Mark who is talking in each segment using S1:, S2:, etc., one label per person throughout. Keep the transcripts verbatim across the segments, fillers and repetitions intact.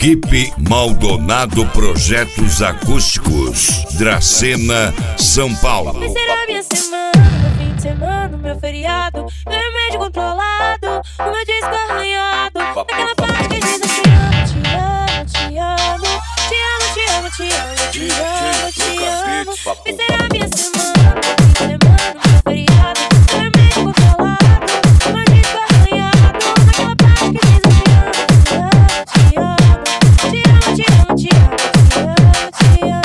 S1: Equipe Maldonado Projetos Acústicos, Dracena, São Paulo.
S2: Vai ser a minha semana, meu fim de semana, meu feriado, meu remédio controlado, o meu disco arranhado, naquela parte que diz assim: te amo, te amo, te amo, te amo, te amo, te amo, te amo, te amo. Vai ser a minha semana, meu fim de semana, meu feriado, meu remédio controlado, o meu disco arranhado, naquela parte que diz assim: te amo, te amo, te amo, te amo, te amo, te amo.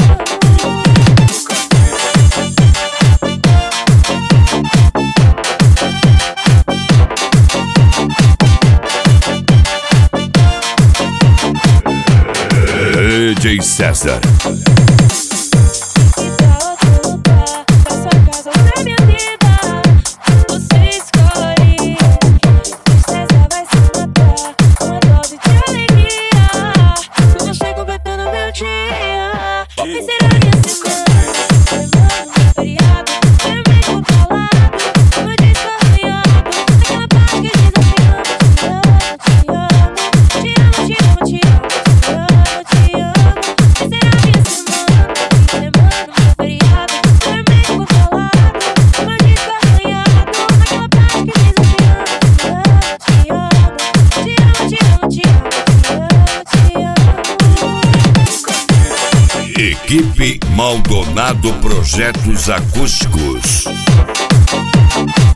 S1: D J César. Equipe Maldonado Projetos Acústicos.